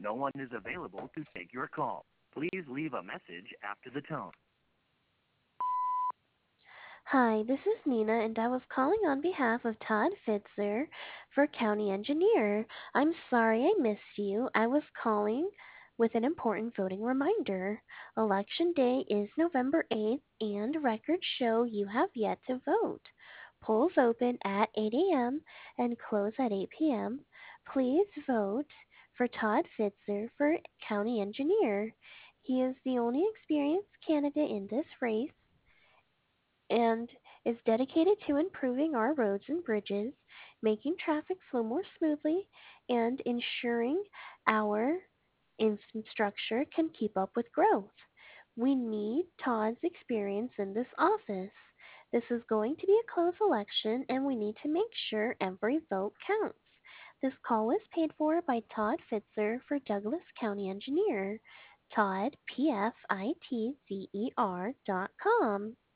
No one is available to take your call. Please leave a message after the tone. Hi, this is Nina, and I was calling on behalf of Todd Fitzer for County Engineer. I'm sorry I missed you. I was calling with an important voting reminder. Election Day is November 8th, and records show you have yet to vote. Polls open at 8 a.m. and close at 8 p.m. Please vote for Todd Fitzer for County Engineer. He is the only experienced candidate in this race and is dedicated to improving our roads and bridges, making traffic flow more smoothly, and ensuring our infrastructure can keep up with growth. We need Todd's experience in this office. This is going to be a close election, and we need to make sure every vote counts. This call is paid for by Todd Fitzer for Douglas County Engineer. Todd, PFITZER.com.